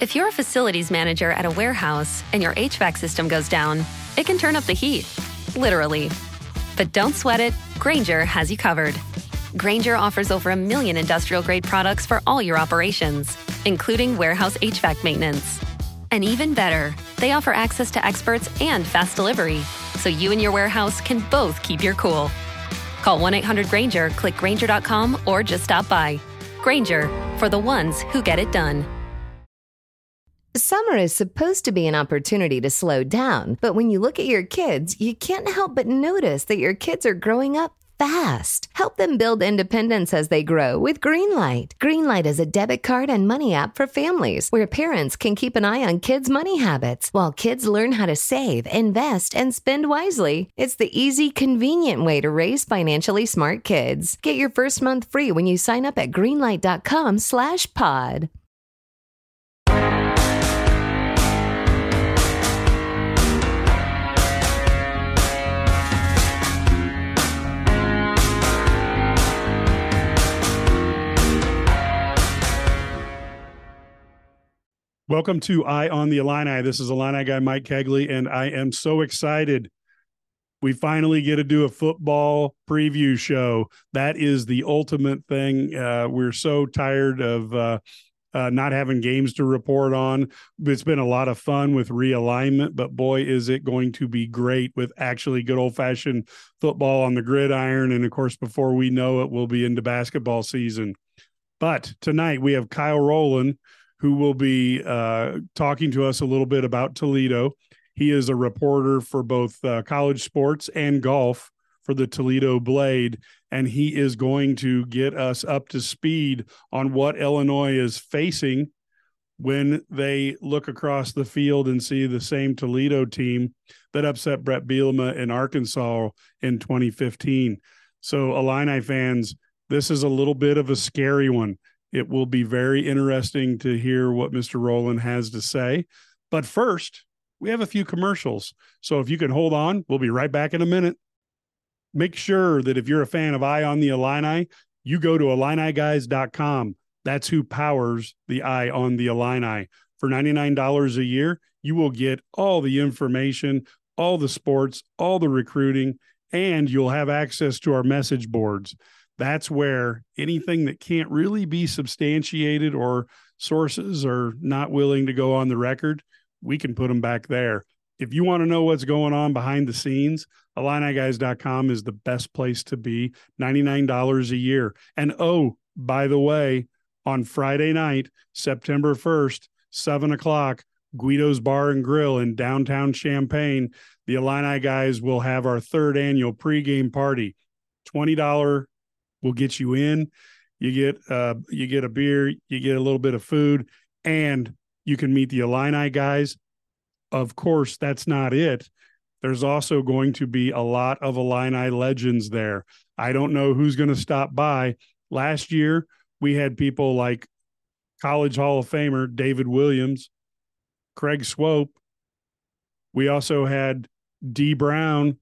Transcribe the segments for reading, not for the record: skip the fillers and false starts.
If you're a facilities manager at a warehouse and your HVAC system goes down, it can turn up the heat, literally. But don't sweat it, Grainger has you covered. Grainger offers over 1 million industrial-grade products for all your operations, including warehouse HVAC maintenance. And even better, they offer access to experts and fast delivery, so you and your warehouse can both keep your cool. Call 1-800-GRAINGER, click Grainger.com, or just stop by. Grainger, for the ones who get it done. Summer is supposed to be an opportunity to slow down, but when you look at your kids, you can't help but notice that your kids are growing up fast. Help them build independence as they grow with Greenlight. Greenlight is a debit card and money app for families where parents can keep an eye on kids' money habits while kids learn how to save, invest, and spend wisely. It's the easy, convenient way to raise financially smart kids. Get your first month free when you sign up at greenlight.com/pod. Welcome to Eye on the Illini. This is Illini guy Mike Kegley, and I am so excited. We finally get to do a football preview show. That is the ultimate thing. We're so tired of not having games to report on. It's been a lot of fun with realignment, but boy, is it going to be great with actually good old-fashioned football on the gridiron. And, of course, before we know it, we'll be into basketball season. But tonight we have Kyle Rowland, who will be talking to us a little bit about Toledo. He is a reporter for both college sports and golf for the Toledo Blade, and he is going to get us up to speed on what Illinois is facing when they look across the field and see the same Toledo team that upset Brett Bielema in Arkansas in 2015. So, Illini fans, this is a little bit of a scary one. It will be very interesting to hear what Mr. Rowland has to say. But first, we have a few commercials. So if you can hold on, we'll be right back in a minute. Make sure that if you're a fan of Eye on the Illini, you go to IlliniGuys.com. That's who powers the Eye on the Illini. For $99 a year, you will get all the information, all the sports, all the recruiting, and you'll have access to our message boards. That's where anything that can't really be substantiated or sources are not willing to go on the record, we can put them back there. If you want to know what's going on behind the scenes, IlliniGuys.com is the best place to be. $99 a year. And oh, by the way, on Friday night, September 1st, 7 o'clock, Guido's Bar and Grill in downtown Champaign, the Illini Guys will have our third annual pregame party. $20 will get you in. You get a beer, you get a little bit of food, and you can meet the Illini guys. Of course, that's not it. There's also going to be a lot of Illini legends there. I don't know who's going to stop by. Last year, we had people like College Hall of Famer David Williams, Craig Swope. We also had D. Brown.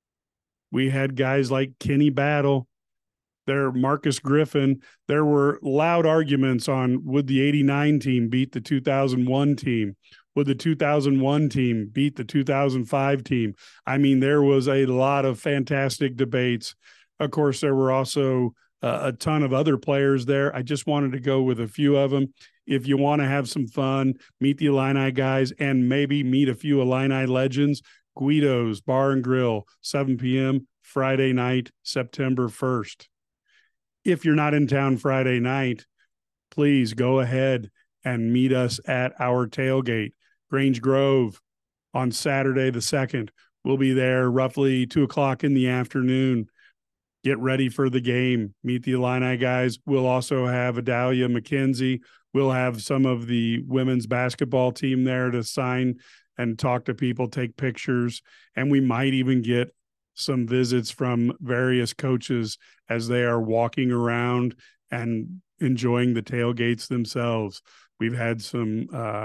We had guys like Kenny Battle. There, Marcus Griffin. There were loud arguments on would the 89 team beat the 2001 team? Would the 2001 team beat the 2005 team? I mean, there was a lot of fantastic debates. Of course, there were also a ton of other players there. I just wanted to go with a few of them. If you want to have some fun, meet the Illini guys and maybe meet a few Illini legends, Guido's Bar and Grill, 7 p.m., Friday night, September 1st. If you're not in town Friday night, please go ahead and meet us at our tailgate, Grange Grove, on Saturday the 2nd. We'll be there roughly 2 o'clock in the afternoon. Get ready for the game. Meet the Illini guys. We'll also have Adalia McKenzie. We'll have some of the women's basketball team there to sign and talk to people, take pictures, and we might even get some visits from various coaches as they are walking around and enjoying the tailgates themselves. We had some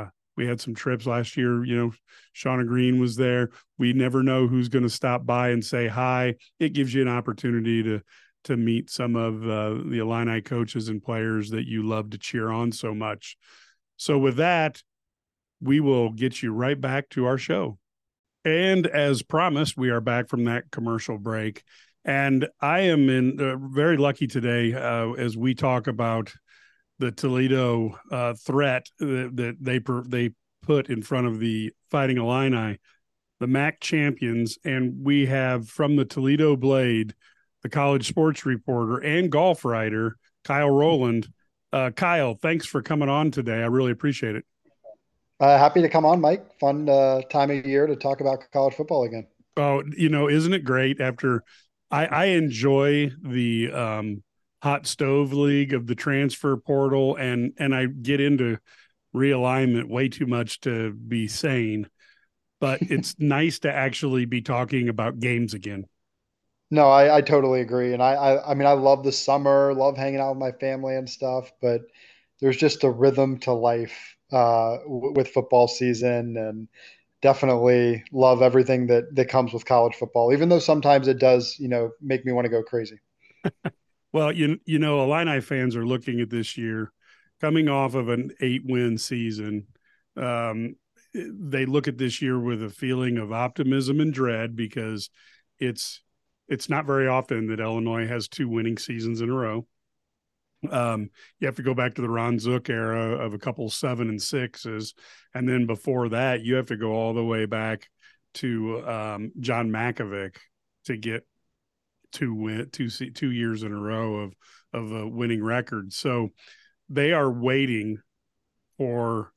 trips last year. You know, Shauna Green was there. We never know who's going to stop by and say hi. It gives you an opportunity to meet some of the Illini coaches and players that you love to cheer on so much. So with that, we will get you right back to our show. And as promised, we are back from that commercial break. And I am very lucky today as we talk about the Toledo threat that they put in front of the Fighting Illini, the MAC champions. And we have from the Toledo Blade, the college sports reporter and golf writer, Kyle Rowland. Kyle, thanks for coming on today. I really appreciate it. Happy to come on, Mike. Fun time of year to talk about college football again. Oh, isn't it great? After I enjoy the hot stove league of the transfer portal, and I get into realignment way too much to be sane, but it's nice to actually be talking about games again. No, I totally agree. And I mean, I love the summer, love hanging out with my family and stuff, but there's just a rhythm to life with football season, and definitely love everything that comes with college football, even though sometimes it does, make me want to go crazy. Well, Illini fans are looking at this year coming off of an 8-win season. They look at this year with a feeling of optimism and dread because it's not very often that Illinois has 2 winning seasons in a row. You have to go back to the Ron Zook era of a couple 7 and 6s. And then before that, you have to go all the way back to John Makovic to get 2 years in a row of a winning record. So they are waiting for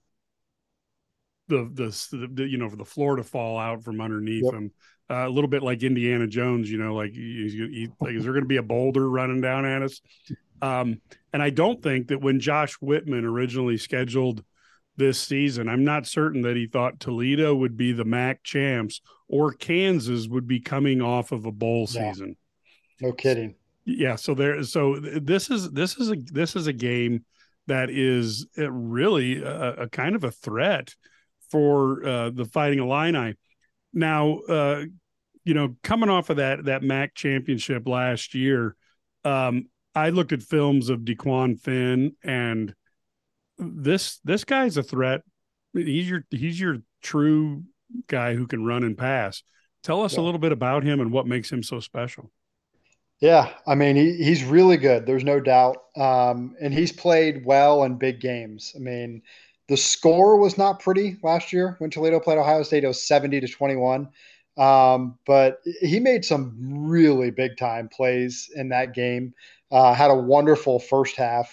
for the floor to fall out from underneath them. A little bit like Indiana Jones, like is there going to be a boulder running down at us? And I don't think that when Josh Whitman originally scheduled this season, I'm not certain that he thought Toledo would be the MAC champs or Kansas would be coming off of a bowl season. No kidding. Yeah. So this is a game that is really a kind of a threat for the Fighting Illini. Now, coming off of that MAC championship last year, I looked at films of DeQuan Finn, and this guy's a threat. He's your true guy who can run and pass. Tell us a little bit about him and what makes him so special. Yeah, I mean, he's really good. There's no doubt. And he's played well in big games. I mean, the score was not pretty last year when Toledo played Ohio State. It was 70-21. But he made some really big time plays in that game. Had a wonderful first half.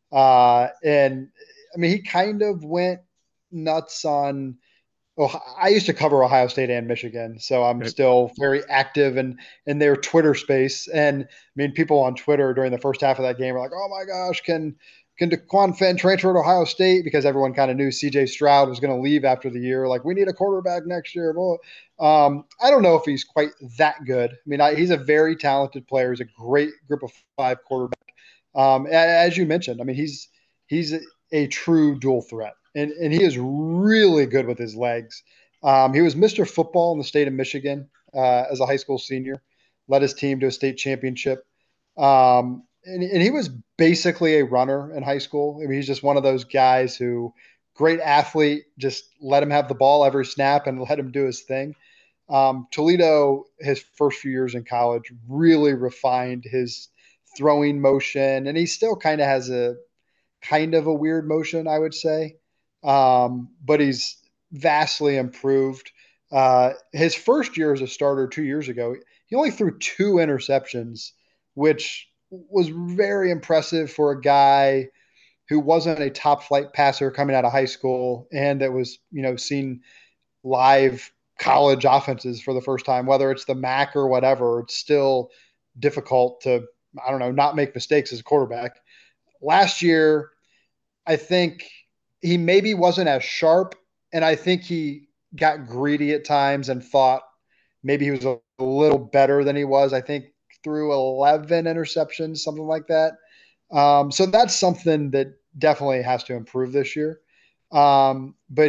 And I mean, he kind of went nuts on. I used to cover Ohio State and Michigan, so I'm still very active in their Twitter space. And I mean, people on Twitter during the first half of that game were like, "Oh my gosh, can DeQuan Finn transfer to Ohio State?" Because everyone kind of knew C.J. Stroud was going to leave after the year. Like, we need a quarterback next year. Well, I don't know if he's quite that good. I mean, he's a very talented player. He's a great group of 5 quarterback. As you mentioned, I mean, he's a true dual threat. And he is really good with his legs. He was Mr. Football in the state of Michigan as a high school senior, led his team to a state championship. And he was basically a runner in high school. I mean, he's just one of those guys who, great athlete, just let him have the ball every snap and let him do his thing. Toledo, his first few years in college, really refined his throwing motion. And he still kind of has a weird motion, I would say. But he's vastly improved. His first year as a starter 2 years ago, he only threw 2 interceptions, which was very impressive for a guy who wasn't a top flight passer coming out of high school and that was, seeing live college offenses for the first time, whether it's the MAC or whatever. It's still difficult to, not make mistakes as a quarterback. Last year, I think he maybe wasn't as sharp, and I think he got greedy at times and thought maybe he was a little better than he was. I think threw 11 interceptions, something like that. So that's something that definitely has to improve this year. But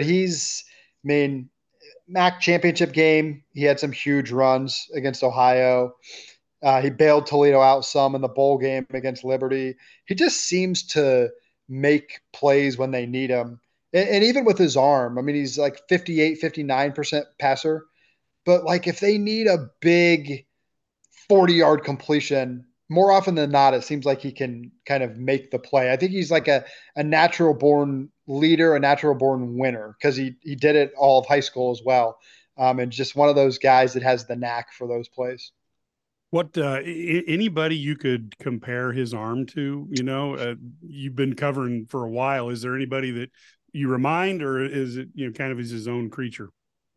MAC championship game, he had some huge runs against Ohio. He bailed Toledo out some in the bowl game against Liberty. He just seems to make plays when they need him. and even with his arm, I mean, he's like 58, 59% passer. But like if they need a big 40-yard completion, more often than not, it seems like he can kind of make the play. I think he's like a natural born leader, a natural born winner, because he did it all of high school as well. And just one of those guys that has the knack for those plays. What anybody you could compare his arm to? You've been covering for a while. Is there anybody that you remind, or is it kind of his own creature?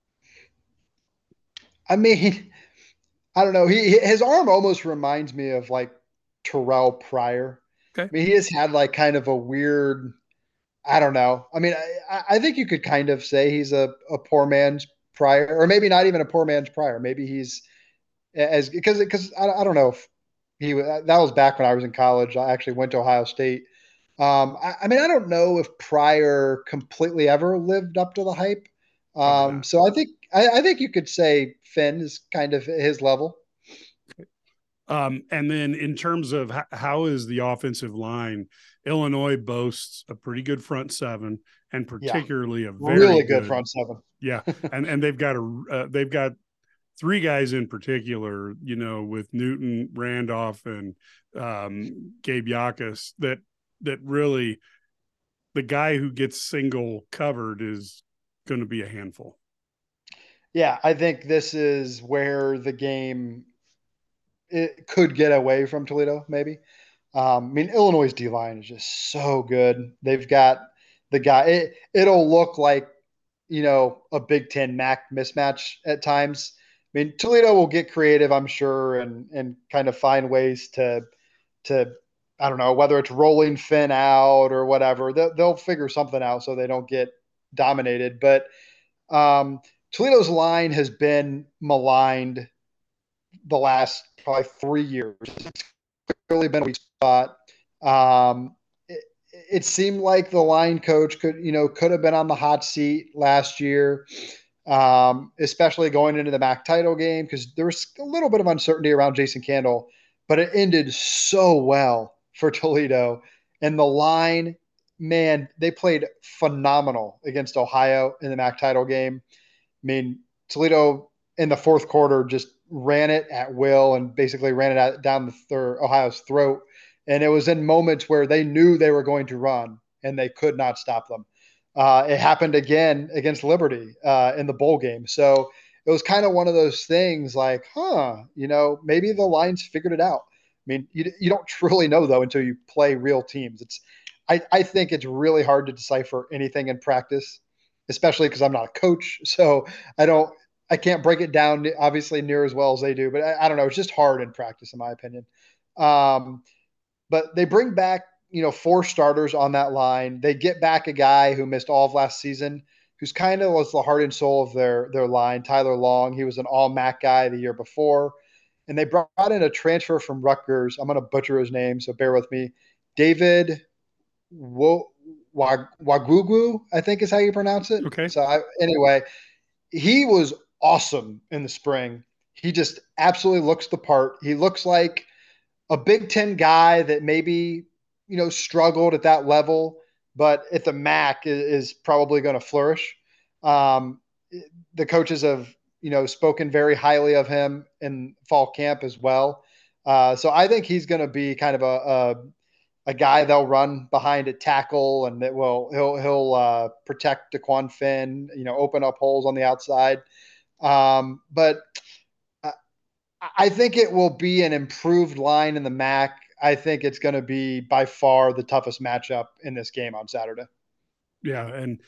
I mean, I don't know. His arm almost reminds me of like Terrell Pryor. Okay. I mean, he has had like kind of a weird. I don't know. I mean, I think you could kind of say he's a poor man's Pryor, or maybe not even a poor man's Pryor. Maybe he's as because I don't know if he that was back when I was in college. I actually went to Ohio State. I mean, I don't know if Pryor completely ever lived up to the hype. Probably not. So I think you could say Finn is kind of his level. And then in terms of how is the offensive line, Illinois boasts a pretty good front seven, and particularly a very really good front seven. Yeah, and they've got three guys in particular, with Newton, Randolph, and Gabe Yakas, that really the guy who gets single covered is going to be a handful. Yeah, I think this is where the game it could get away from Toledo, maybe. I mean, Illinois' D line is just so good. They've got the guy. It'll look like a Big Ten MAC mismatch at times. I mean, Toledo will get creative, I'm sure, and kind of find ways to I don't know whether it's rolling Finn out or whatever. They'll figure something out so they don't get dominated. But Toledo's line has been maligned the last probably 3 years. It's clearly been a weak spot. It seemed like the line coach could have been on the hot seat last year, especially going into the MAC title game, because there was a little bit of uncertainty around Jason Candle, but it ended so well for Toledo. And the line, man, they played phenomenal against Ohio in the MAC title game. I mean, Toledo in the fourth quarter just ran it at will and basically ran it down Ohio's throat. And it was in moments where they knew they were going to run and they could not stop them. It happened again against Liberty in the bowl game. So it was kind of one of those things like, maybe the lines figured it out. I mean, you don't truly know, though, until you play real teams. I think it's really hard to decipher anything in practice, especially because I'm not a coach. So I can't break it down, obviously, near as well as they do. But I don't know. It's just hard in practice, in my opinion. But they bring back, 4 starters on that line. They get back a guy who missed all of last season, who's kind of was the heart and soul of their line, Tyler Long. He was an all-MAC guy the year before. And they brought in a transfer from Rutgers. I'm going to butcher his name, so bear with me. David Wagugu, I think is how you pronounce it. Okay. So anyway, he was awesome in the spring. He just absolutely looks the part. He looks like a Big Ten guy that maybe, struggled at that level, but at the MAC is probably going to flourish. The coaches have, spoken very highly of him in fall camp as well. So I think he's going to be kind of a guy they'll run behind at tackle, and that he'll protect DeQuan Finn, open up holes on the outside. But I think it will be an improved line in the MAC. I think it's going to be by far the toughest matchup in this game on Saturday. Yeah, and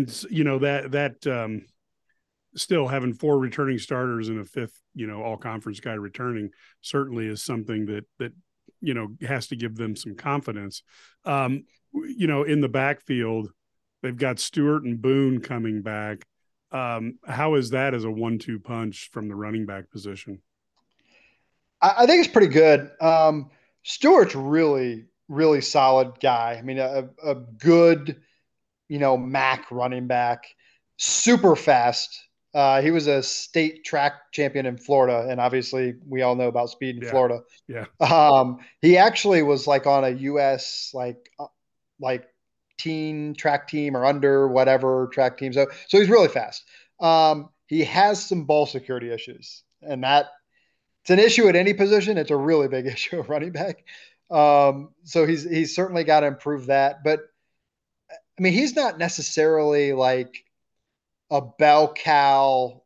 that still having 4 returning starters and a 5th, all conference guy returning certainly is something that has to give them some confidence. In the backfield, they've got Stewart and Boone coming back. How is that as a 1-2 punch from the running back position? I think it's pretty good. Stewart's really, really solid guy. I mean, a good, MAC running back, super fast. He was a state track champion in Florida, and obviously we all know about speed in Florida. Yeah. He actually was like on a U.S. like 18 track team or under whatever track team. So he's really fast. He has some ball security issues, and that it's an issue at any position. It's a really big issue at running back. So he's certainly got to improve that. But I mean, he's not necessarily like a bell cow,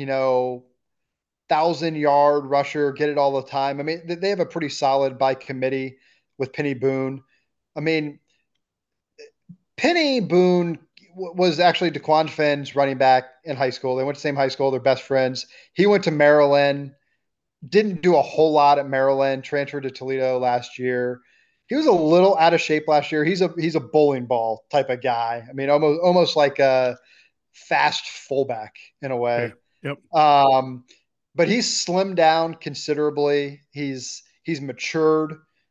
1,000-yard rusher, get it all the time. I mean, they have a pretty solid by committee with Penny Boone. I mean, Penny Boone was actually DeQuan Finn's running back in high school. They went to the same high school. They're best friends. He went to Maryland, didn't do a whole lot at Maryland, transferred to Toledo last year. He was a little out of shape last year. He's a bowling ball type of guy. I mean, almost like a fast fullback in a way. Yep. But he's slimmed down considerably. He's matured.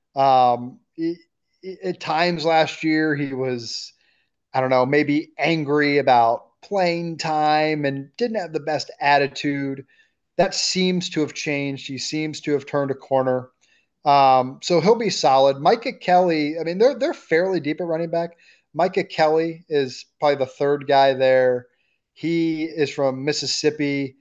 At times last year, he was, I don't know, maybe angry about playing time and didn't have the best attitude. That seems to have changed. He seems to have turned a corner. So he'll be solid. Micah Kelly, I mean, they're fairly deep at running back. Micah Kelly is probably the third guy there. He is from Mississippi.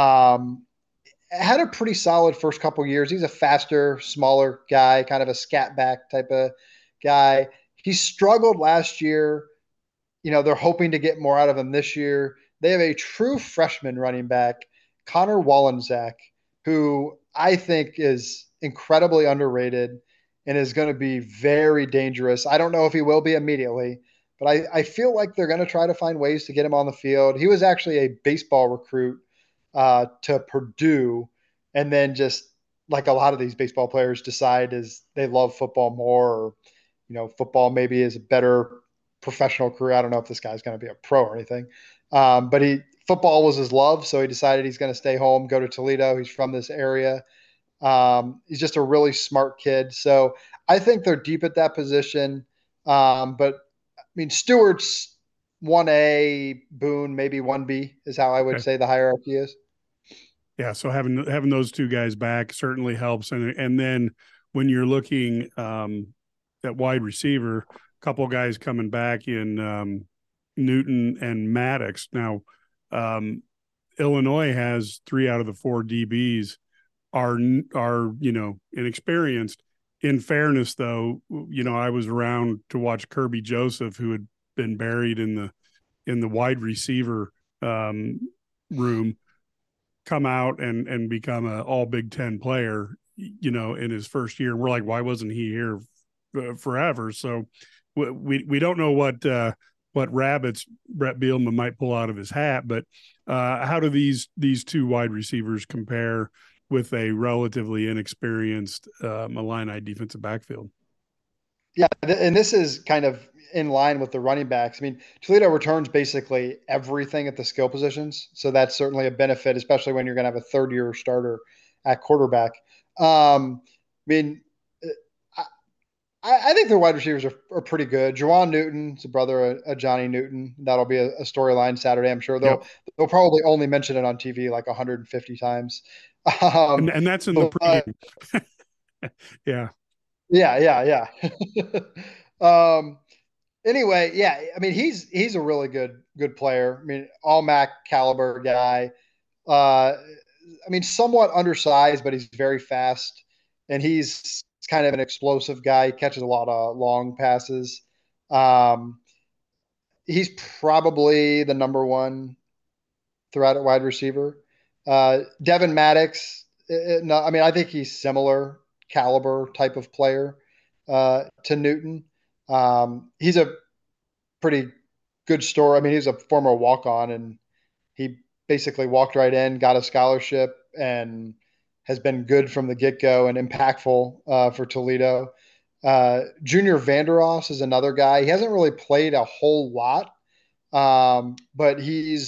Had a pretty solid first couple years. He's a faster, smaller guy, kind of a scat back type of guy. He struggled last year. They're hoping to get more out of him this year. They have a true freshman running back, Connor Wallensack, who I think is incredibly underrated and is going to be very dangerous. I don't know if he will be immediately, but I feel like they're going to try to find ways to get him on the field. He was actually a baseball recruit to Purdue, and then just like a lot of these baseball players decide is they love football more, or football maybe is a better professional career. I don't know if this guy's going to be a pro or anything, but football was his love, so he decided he's going to stay home, go to Toledo. He's from this area. He's just a really smart kid. So I think they're deep at that position. But I mean, Stewart's 1A, Boone maybe 1B is how I would say the hierarchy is. Yeah, so having those two guys back certainly helps, and then when you're looking at wide receiver, a couple of guys coming back in Newton and Maddox. Now, Illinois has 3 out of the 4 DBs are inexperienced. In fairness, though, I was around to watch Kirby Joseph, who had been buried in the wide receiver room, come out and become an all Big Ten player, in his first year. We're like, why wasn't he here forever? So we don't know what rabbits Brett Bielema might pull out of his hat, but how do these two wide receivers compare with a relatively inexperienced Illini defensive backfield? Yeah, and this is kind of in line with the running backs. I mean, Toledo returns basically everything at the skill positions, so that's certainly a benefit, especially when you're going to have a third-year starter at quarterback. I mean, I think their wide receivers are pretty good. Juwan Newton's a brother of Johnny Newton. That'll be a storyline Saturday. I'm sure they'll probably only mention it on TV like 150 times. And that's in the pregame. Yeah. Yeah. Anyway, yeah. I mean, he's a really good player. I mean, all MAC caliber guy. I mean, somewhat undersized, but he's very fast, and he's kind of an explosive guy. He catches a lot of long passes. He's probably the number one threat at wide receiver. Devin Maddox. No, I mean, I think he's similar caliber type of player to Newton. He's a pretty good story. I mean, he's a former walk-on, and he basically walked right in, got a scholarship, and has been good from the get-go and impactful for Toledo. Junior Vandeross is another guy. He hasn't really played a whole lot, but he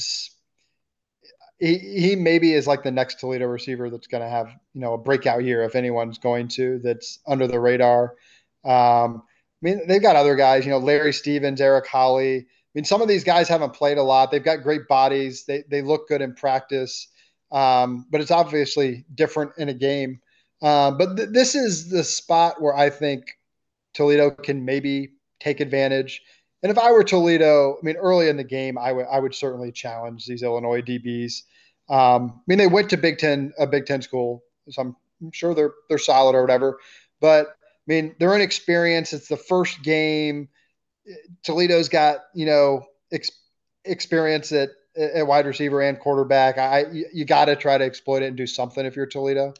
maybe is like the next Toledo receiver that's going to have, a breakout year, if anyone's going to, that's under the radar. I mean, they've got other guys, Larry Stevens, Eric Holly. I mean, some of these guys haven't played a lot. They've got great bodies. They look good in practice. But it's obviously different in a game. But this is the spot where I think Toledo can maybe take advantage And if I were Toledo, I mean, early in the game, I would certainly challenge these Illinois DBs. I mean, they went to a Big Ten school, so I'm sure they're solid or whatever. But I mean, they're inexperienced. It's the first game. Toledo's got experience at wide receiver and quarterback. You got to try to exploit it and do something if you're Toledo.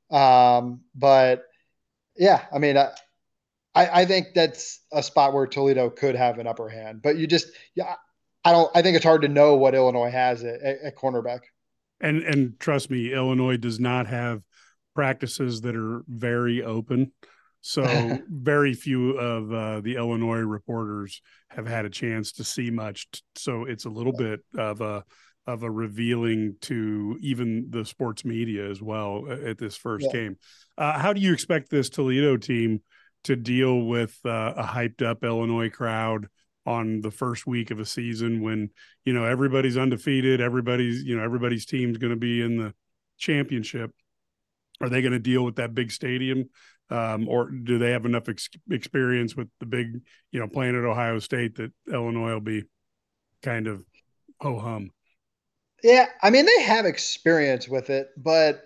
But yeah, I mean, I think that's a spot where Toledo could have an upper hand. But yeah, I think it's hard to know what Illinois has at cornerback. And trust me, Illinois does not have practices that are very open. So very few of the Illinois reporters have had a chance to see much. So it's a little bit of a revealing to even the sports media as well at this first game. How do you expect this Toledo team to deal with a hyped up Illinois crowd on the first week of a season when, everybody's undefeated, everybody's team's going to be in the championship? Are they going to deal with that big stadium? Or do they have enough experience with the big, playing at Ohio State that Illinois will be kind of ho-hum? Yeah, I mean, they have experience with it, but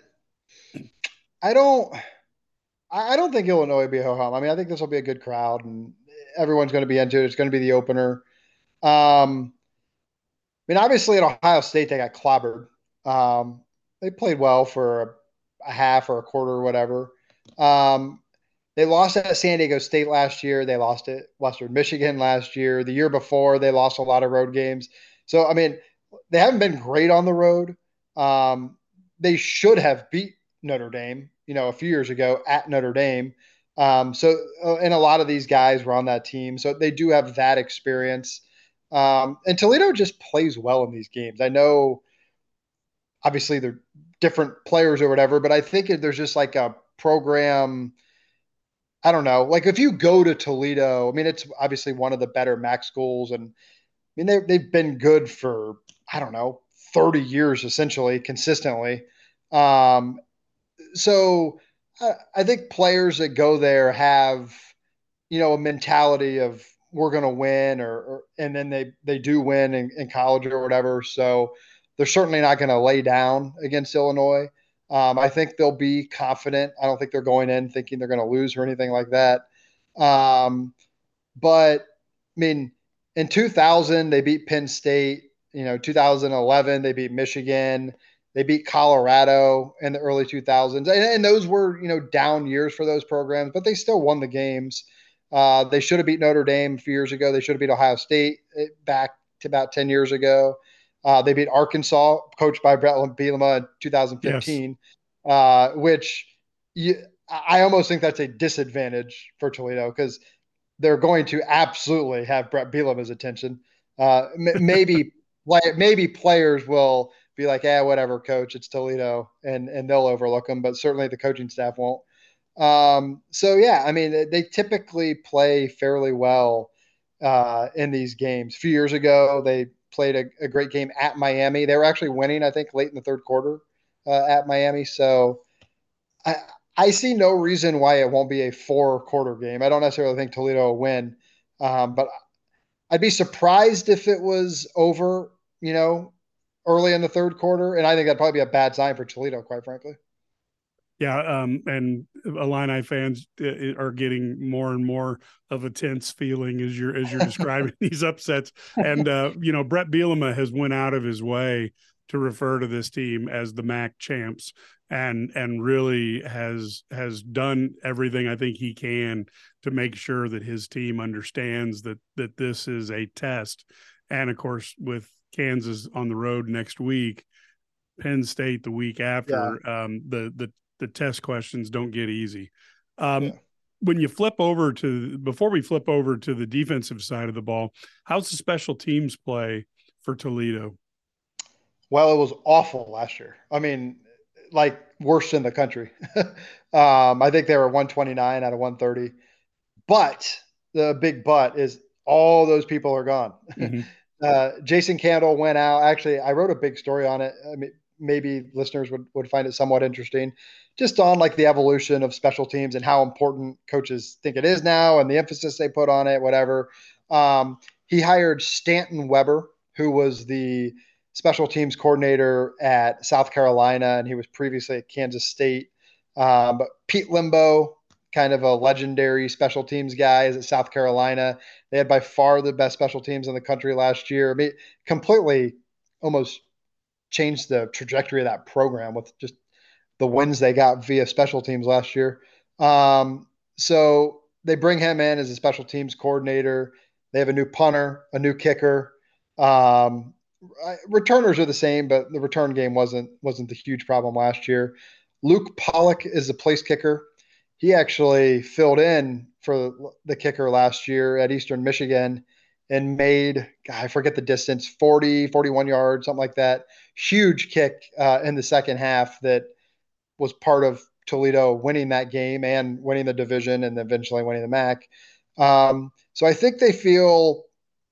I don't think Illinois will be ho-hum. I mean, I think this will be a good crowd and everyone's going to be into it. It's going to be the opener. I mean, obviously at Ohio State, they got clobbered. They played well for a half or a quarter or whatever. They lost at San Diego State last year. They lost at Western Michigan last year. The year before, they lost a lot of road games. So, I mean, they haven't been great on the road. They should have beat Notre Dame, a few years ago at Notre Dame. And a lot of these guys were on that team. So they do have that experience. And Toledo just plays well in these games. I know, obviously, they're different players or whatever, but I think there's just like a program. I don't know. Like if you go to Toledo, I mean, it's obviously one of the better MAC schools. And I mean, they've been good for, I don't know, 30 years, essentially, consistently. So I think players that go there have, a mentality of we're going to win and then they do win in college or whatever. So they're certainly not going to lay down against Illinois. I think they'll be confident. I don't think they're going in thinking they're going to lose or anything like that. But I mean, in 2000, they beat Penn State. 2011, they beat Michigan. They beat Colorado in the early 2000s. And those were, down years for those programs, but they still won the games. They should have beat Notre Dame a few years ago. They should have beat Ohio State back to about 10 years ago. They beat Arkansas, coached by Brett Bielema in 2015, yes. Which I almost think that's a disadvantage for Toledo because they're going to absolutely have Brett Bielema's attention. Maybe players will be like, whatever, coach, it's Toledo, and they'll overlook them, but certainly the coaching staff won't. So, yeah, I mean, they typically play fairly well in these games. A few years ago, they played a great game at Miami. They were actually winning, I think, late in the third quarter at Miami. So I see no reason why it won't be a 4-quarter game. I don't necessarily think Toledo will win, but I'd be surprised if it was over, early in the third quarter. And I think that'd probably be a bad sign for Toledo, quite frankly. Yeah, and Illini fans are getting more and more of a tense feeling as you're describing these upsets. And Brett Bielema has went out of his way to refer to this team as the MAC champs, and really has done everything I think he can to make sure that his team understands that this is a test. And of course, with Kansas on the road next week, Penn State the week after, the test questions don't get easy. When you before we flip over to the defensive side of the ball, how's the special teams play for Toledo? Well, it was awful last year. I mean, like worst in the country. I think they were 129 out of 130. But the big but is all those people are gone. Mm-hmm. Jason Candle went out. Actually, I wrote a big story on it. I mean, maybe listeners would find it somewhat interesting, just on like the evolution of special teams and how important coaches think it is now and the emphasis they put on it, whatever. he hired Stanton Weber, who was the special teams coordinator at South Carolina, and he was previously at Kansas State. But Pete Limbo, kind of a legendary special teams guy, is at South Carolina. They had by far the best special teams in the country last year. I mean, completely almost changed the trajectory of that program with just the wins they got via special teams last year. So they bring him in as a special teams coordinator. They have a new punter, a new kicker. Returners are the same, but the return game wasn't the huge problem last year. Luke Pollock is the place kicker. He actually filled in for the kicker last year at Eastern Michigan and made, I forget the distance, 40, 41 yards, something like that. Huge kick in the second half that was part of Toledo winning that game and winning the division and eventually winning the MAC. So I think they feel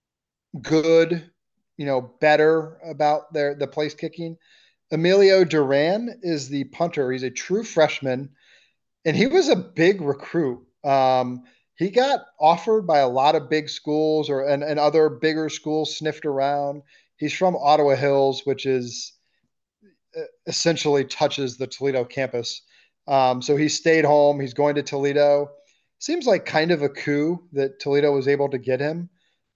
good, better about the place kicking. Emilio Duran is the punter. He's a true freshman, and he was a big recruit. He got offered by a lot of big schools and other bigger schools sniffed around. He's from Ottawa Hills, which is essentially touches the Toledo campus. So he stayed home. He's going to Toledo. Seems like kind of a coup that Toledo was able to get him.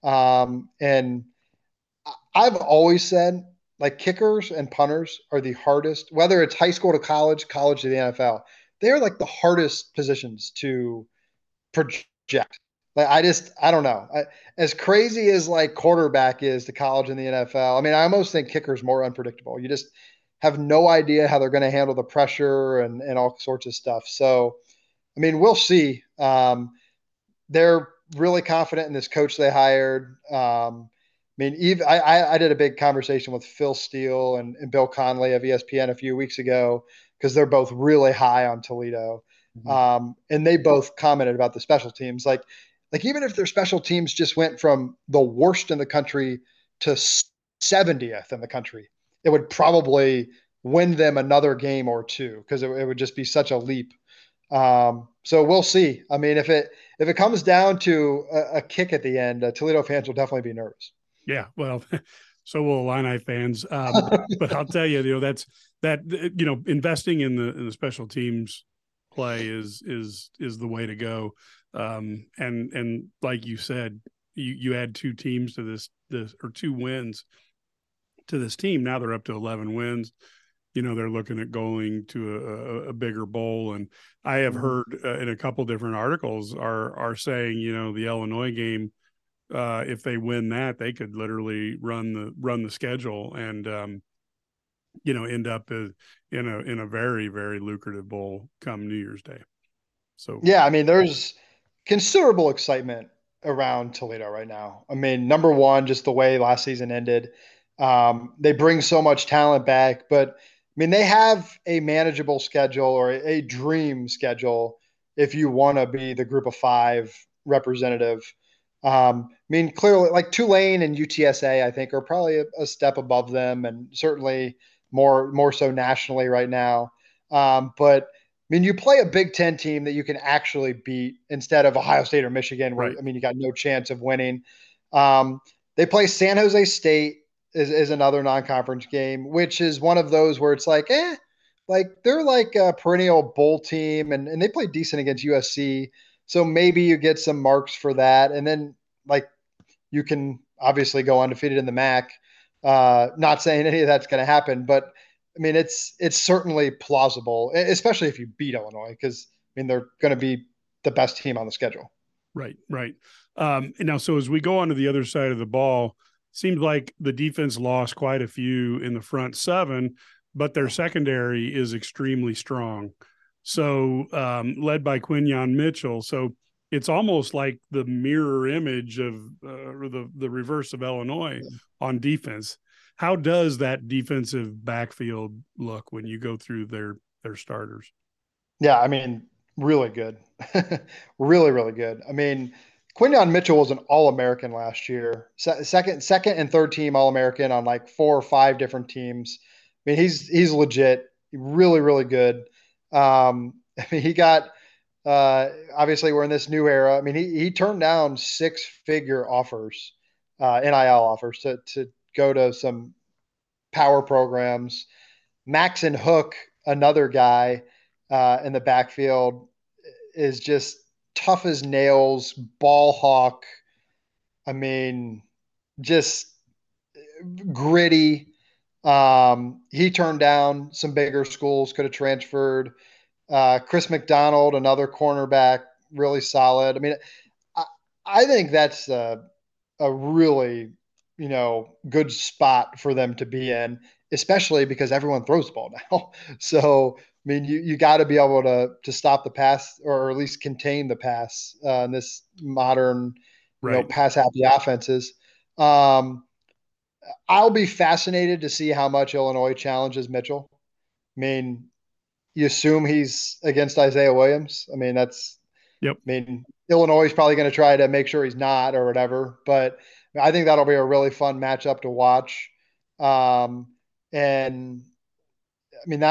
And I've always said, like, kickers and punters are the hardest, whether it's high school to college to the NFL. They are like the hardest positions to project. Like, I don't know. As crazy as like quarterback is to college and the NFL, I mean, I almost think kicker's more unpredictable. You just have no idea how they're going to handle the pressure and all sorts of stuff. So, I mean, we'll see. They're really confident in this coach they hired. I mean, even I did a big conversation with Phil Steele and Bill Conley of ESPN a few weeks ago because they're both really high on Toledo. And they both commented about the special teams. Like even if their special teams just went from the worst in the country to 70th in the country, it would probably win them another game or two because it would just be such a leap. So we'll see. I mean, if it comes down to a kick at the end, Toledo fans will definitely be nervous. Yeah, well, so will Illini fans. But I'll tell you, investing in the special teams play is the way to go. And like you said, you add two teams to this or two wins to this team. Now they're up to 11 wins. They're looking at going to a bigger bowl. And I have heard in a couple different articles are saying, the Illinois game, if they win that, they could literally run the schedule and end up in a very, very lucrative bowl come New Year's Day. So yeah, I mean, there's considerable excitement around Toledo right now. I mean, number one, just the way last season ended. They bring so much talent back, but I mean, they have a manageable schedule or a dream schedule if you want to be the group of five representative. I mean, clearly, like Tulane and UTSA, I think, are probably a step above them, and certainly more so nationally right now. But I mean, you play a Big Ten team that you can actually beat instead of Ohio State or Michigan, where right. I mean, you got no chance of winning. They play San Jose State is another non-conference game, which is one of those where it's like, they're like a perennial bowl team, and they play decent against USC. So maybe you get some marks for that. And then like you can obviously go undefeated in the MAC. Not saying any of that's going to happen, but I mean, it's certainly plausible, especially if you beat Illinois, because I mean, they're going to be the best team on the schedule. Right. Now, so as we go on to the other side of the ball, seems like the defense lost quite a few in the front seven, but their secondary is extremely strong. So led by Quinyon Mitchell. So it's almost like the mirror image of or the reverse of Illinois on defense. How does that defensive backfield look when you go through their starters? Yeah, I mean, really good. Really, really good. I mean, Quinyon Mitchell was an All-American last year. Second and third team All-American on like 4 or 5 different teams. I mean, he's legit. Really, really good. I mean, he got obviously we're in this new era. I mean, he turned down 6-figure offers NIL offers to go to some power programs. Maxon Hook, another guy in the backfield, is just tough as nails, ball hawk. I mean, just gritty. He turned down some bigger schools, could have transferred. Chris McDonald, another cornerback, really solid. I mean, I, I think that's a really, good spot for them to be in, especially because everyone throws the ball now. So, I mean, you got to be able to stop the pass or at least contain the pass in this modern, Right. pass happy offenses. Um, I'll be fascinated to see how much Illinois challenges Mitchell. I mean, you assume he's against Isaiah Williams. I mean, Yep. Illinois is probably going to try to make sure he's not or whatever, but I think that'll be a really fun matchup to watch. And I mean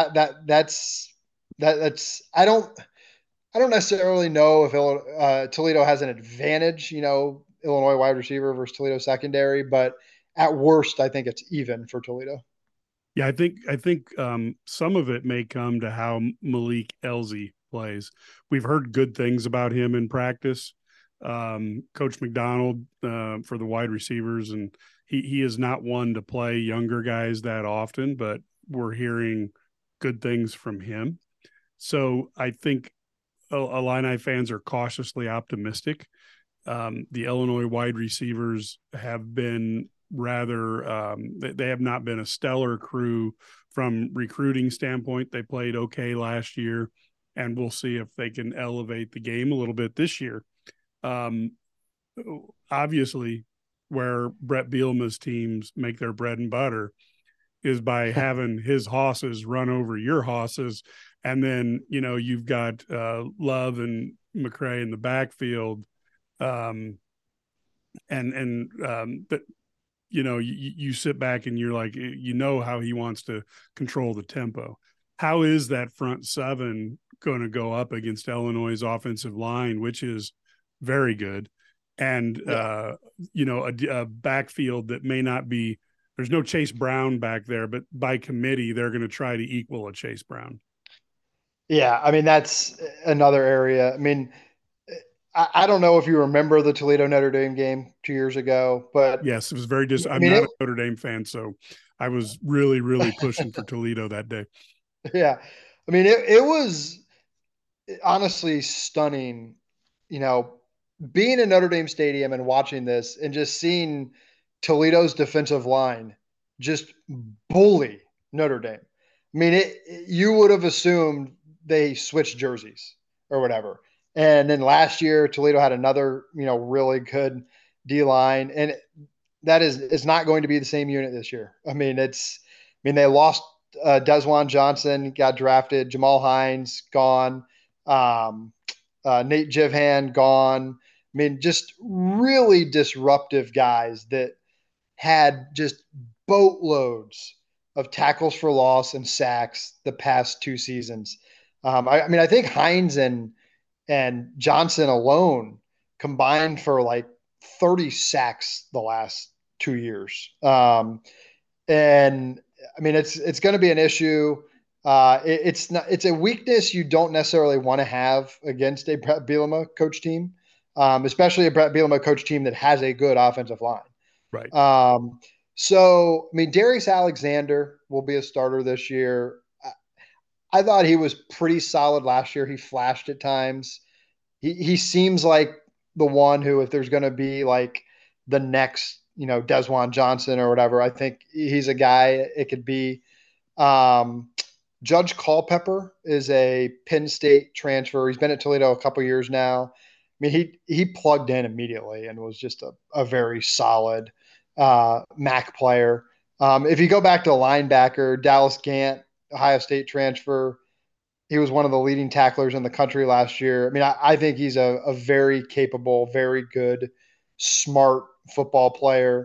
that's I don't necessarily know if Toledo has an advantage, Illinois wide receiver versus Toledo secondary, but at worst, I think it's even for Toledo. Yeah, I think some of it may come to how Malik Elzy plays. We've heard good things about him in practice. Coach McDonald for the wide receivers, and he is not one to play younger guys that often, but we're hearing good things from him. So I think Illini fans are cautiously optimistic. The Illinois wide receivers have been rather they have not been a stellar crew from recruiting standpoint. They played okay last year, and we'll see if they can elevate the game a little bit this year. Um, Obviously, where Brett Bielema's teams make their bread and butter is by having his hosses run over your hosses, and then you've got Love and McCray in the backfield, but you sit back and you're like, how he wants to control the tempo. How is that front seven going to go up against Illinois' offensive line, which is very good, and a backfield that may not be. There's no Chase Brown back there, but by committee, they're going to try to equal a Chase Brown. Yeah, I mean, that's another area. I mean, I don't know if you remember the Toledo Notre Dame game 2 years ago, but yes, it was very I'm not a Notre Dame fan, so I was really, really pushing for Toledo that day. Yeah, I mean, it was honestly stunning, being in Notre Dame Stadium and watching this and just seeing Toledo's defensive line just bully Notre Dame. I mean, you would have assumed they switched jerseys or whatever. And then last year, Toledo had another, really good D line, and it's not going to be the same unit this year. I mean, they lost Desjuan Johnson, got drafted, Jamal Hines gone, Nate Jivhan gone. I mean, just really disruptive guys that had just boatloads of tackles for loss and sacks the past 2 seasons. I think Hines and Johnson alone combined for like 30 sacks the last 2 years. And I mean, it's going to be an issue. It's a weakness you don't necessarily want to have against a Brett Bielema coach team, especially a Brett Bielema coach team that has a good offensive line. Right. So, I mean, Darius Alexander will be a starter this year. I thought he was pretty solid last year. He flashed at times. He seems like the one who, if there's going to be like the next, Desjuan Johnson or whatever, I think he's a guy it could be. Judge Culpepper is a Penn State transfer. He's been at Toledo a couple years now. I mean, he plugged in immediately and was just a very solid MAC player. If you go back to linebacker, Dallas Gant, Ohio State transfer, he was one of the leading tacklers in the country last year. I mean, I think he's a very capable, very good, smart football player.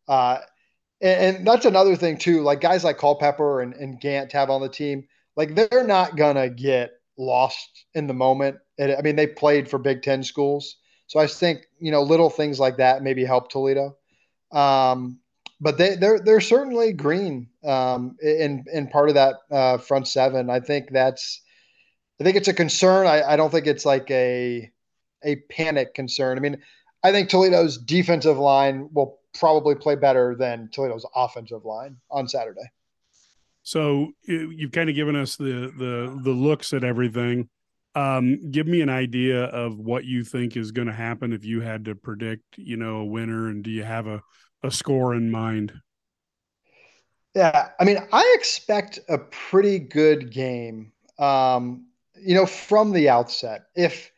And that's another thing too, like guys like Culpepper and Gant have on the team, like they're not going to get lost in the moment. I mean, they played for Big Ten schools. So I think, little things like that maybe help Toledo. But they're certainly green in part of that front seven. I think it's a concern. I don't think it's like a panic concern. I mean, I think Toledo's defensive line will probably play better than Toledo's offensive line on Saturday. So you've kind of given us the looks at everything. Give me an idea of what you think is going to happen if you had to predict, a winner, and do you have a score in mind? Yeah, I mean, I expect a pretty good game. From the outset. If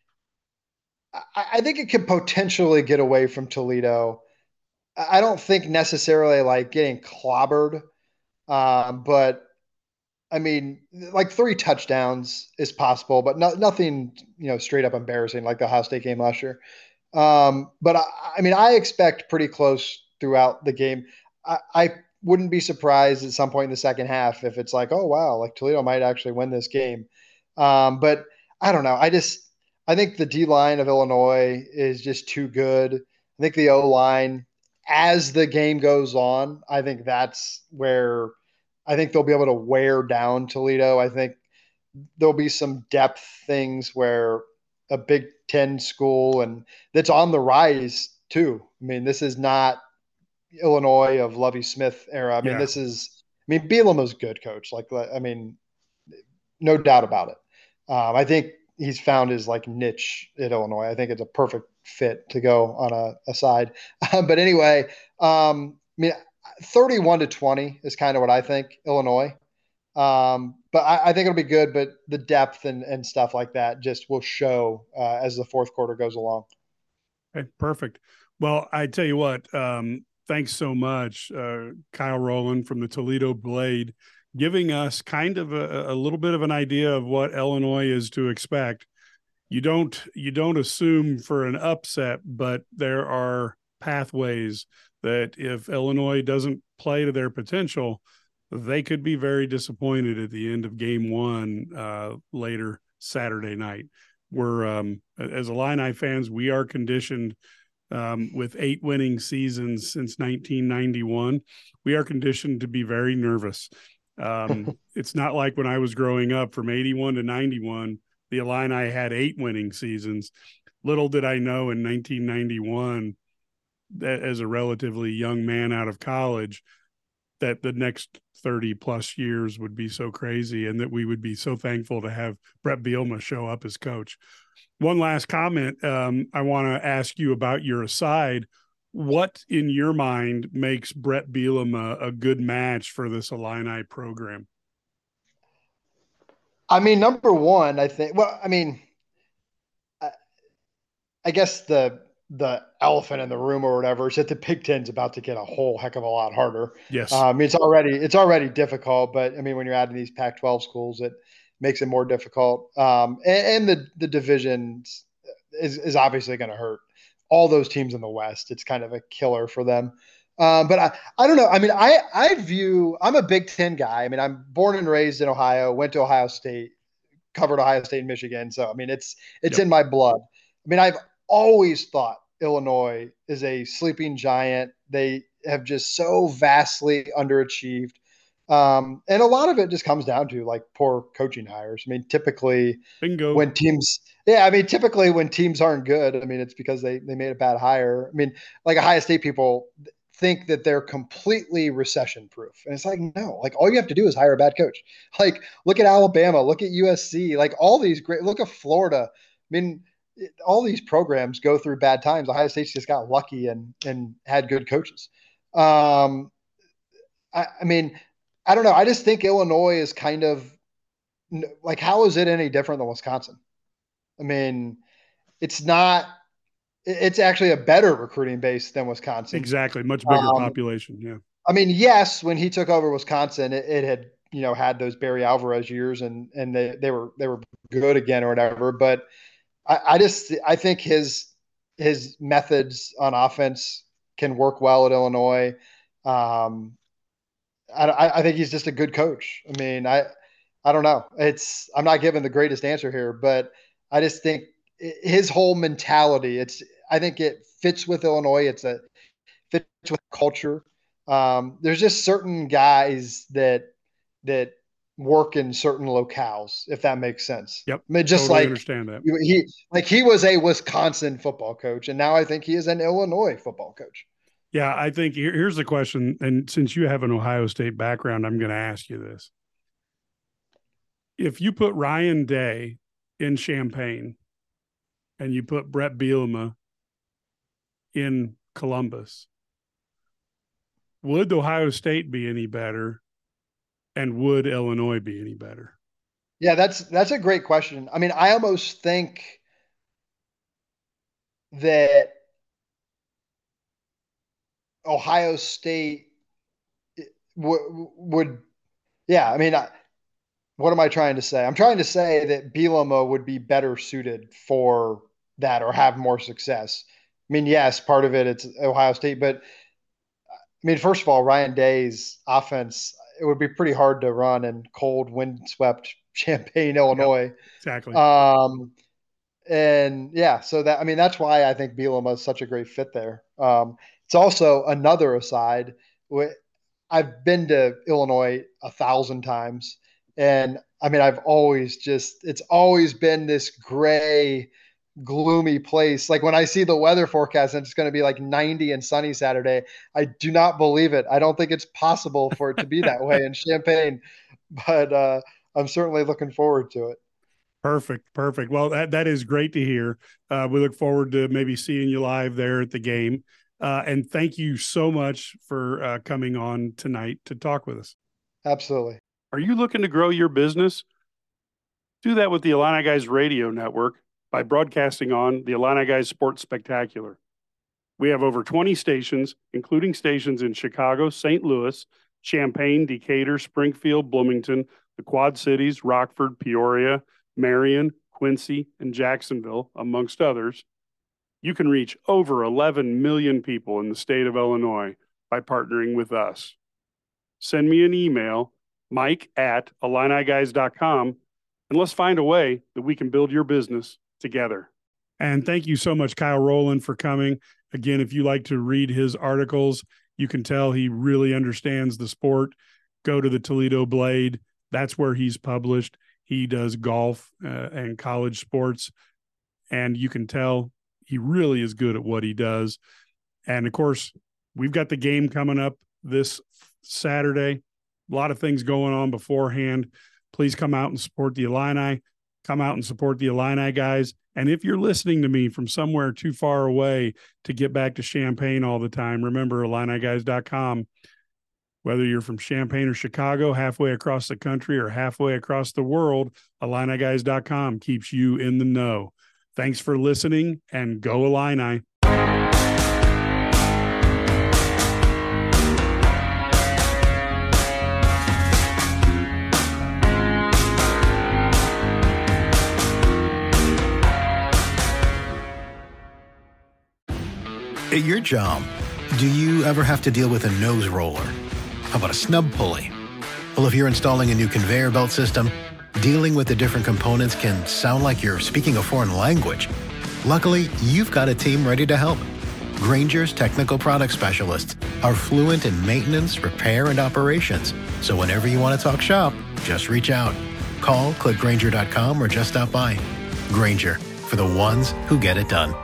I think it could potentially get away from Toledo. I don't think necessarily like getting clobbered, but I mean, like 3 touchdowns is possible, but nothing, straight up embarrassing like the Ohio State game last year. But I mean, I expect pretty close throughout the game. I wouldn't be surprised at some point in the second half if it's like, oh wow, like Toledo might actually win this game. But I don't know. I think the D line of Illinois is just too good. I think the O line, as the game goes on, I think that's where I think they'll be able to wear down Toledo. I think there'll be some depth things where a Big Ten school and that's on the rise too. I mean, this is not Illinois of Lovie Smith era. I mean, Yeah. Bielema was a good coach. No doubt about it. I think he's found his like niche at Illinois. I think it's a perfect fit to go on a side. But anyway, 31-20 is kind of what I think Illinois. But I think it'll be good, but the depth and stuff like that just will show as the fourth quarter goes along. Okay, perfect. Well, I tell you what, thanks so much, Kyle Rowland from the Toledo Blade, giving us kind of a little bit of an idea of what Illinois is to expect. You don't assume for an upset, but there are pathways that if Illinois doesn't play to their potential, they could be very disappointed at the end of game one later Saturday night. We're as Illini fans, we are conditioned with 8 winning seasons since 1991. We are conditioned to be very nervous. It's not like when I was growing up from 81 to 91, the Illini had 8 winning seasons. Little did I know in 1991, that as a relatively young man out of college, that the next 30 plus years would be so crazy and that we would be so thankful to have Brett Bielema show up as coach. One last comment. I want to ask you about your aside. What in your mind makes Brett Bielema a good match for this Illini program? I mean, number one, I think, I guess the elephant in the room or whatever is that the Big Ten's about to get a whole heck of a lot harder. Yes. It's already difficult, but I mean, when you're adding these Pac-12 schools, it makes it more difficult. And the divisions is obviously going to hurt all those teams in the West. It's kind of a killer for them. But I don't know. I mean, I'm a Big Ten guy. I mean, I'm born and raised in Ohio, went to Ohio State, covered Ohio State and Michigan. So, I mean, it's Yep. in my blood. I mean, I've always thought Illinois is a sleeping giant. They have just so vastly underachieved. And a lot of it just comes down to like poor coaching hires. I mean, typically Bingo. typically when teams aren't good, I mean, it's because they made a bad hire. I mean, like Ohio State people think that they're completely recession proof. And it's like, no, like all you have to do is hire a bad coach. Like look at Alabama, look at USC, like all these look at Florida. I mean, all these programs go through bad times. Ohio State's just got lucky and had good coaches. I mean, I don't know. I just think Illinois is kind of like, how is it any different than Wisconsin? I mean, it's not. It's actually a better recruiting base than Wisconsin. Exactly. Much bigger population. Yeah. I mean, yes, when he took over Wisconsin, it had had those Barry Alvarez years, and they were good again or whatever. But I think his methods on offense can work well at Illinois. I think he's just a good coach. I mean, I don't know. I'm not giving the greatest answer here, but I just think his whole mentality. I think it fits with Illinois. Fits culture. There's just certain guys that work in certain locales, if that makes sense. Yep. I mean, just totally like understand that. He was a Wisconsin football coach, and now I think he is an Illinois football coach. Yeah, I think here's the question. And since you have an Ohio State background, I'm going to ask you this. If you put Ryan Day in Champaign and you put Brett Bielema in Columbus, would Ohio State be any better? And would Illinois be any better? Yeah, that's a great question. I mean, I almost think that Ohio State would yeah, I mean, what am I trying to say? I'm trying to say that Bielema would be better suited for that or have more success. I mean, yes, part of it's Ohio State, but I mean, first of all, Ryan Day's offense, it would be pretty hard to run in cold, windswept Champaign, Illinois. Yep, exactly. And yeah, so that's why I think Bielema is such a great fit there. It's also another aside. I've been to Illinois 1,000 times, and I mean, it's always been this gray, gloomy place. Like when I see the weather forecast and it's going to be like 90 and sunny Saturday, I do not believe it. I don't think it's possible for it to be that way in Champaign, but I'm certainly looking forward to it. Perfect. Well, that is great to hear. We look forward to maybe seeing you live there at the game. And thank you so much for coming on tonight to talk with us. Absolutely. Are you looking to grow your business? Do that with the Illini Guys Radio Network by broadcasting on the Illini Guys Sports Spectacular. We have over 20 stations, including stations in Chicago, St. Louis, Champaign, Decatur, Springfield, Bloomington, the Quad Cities, Rockford, Peoria, Marion, Quincy, and Jacksonville, amongst others. You can reach over 11 million people in the state of Illinois by partnering with us. Send me an email, mike@IlliniGuys.com, and let's find a way that we can build your business together. And thank you so much, Kyle Rowland, for coming. Again, if you like to read his articles, you can tell he really understands the sport. Go to the Toledo Blade. That's where he's published. He does golf and college sports, and you can tell he really is good at what he does. And, of course, we've got the game coming up this Saturday. A lot of things going on beforehand. Please come out and support the Illini. Come out and support the Illini Guys. And if you're listening to me from somewhere too far away to get back to Champaign all the time, remember IlliniGuys.com. Whether you're from Champaign or Chicago, halfway across the country or halfway across the world, IlliniGuys.com keeps you in the know. Thanks for listening, and go Illini. At your job, do you ever have to deal with a nose roller? How about a snub pulley? Well, if you're installing a new conveyor belt system, dealing with the different components can sound like you're speaking a foreign language. Luckily, you've got a team ready to help. Grainger's technical product specialists are fluent in maintenance, repair, and operations. So whenever you want to talk shop, just reach out. Call, click Grainger.com, or just stop by. Grainger, for the ones who get it done.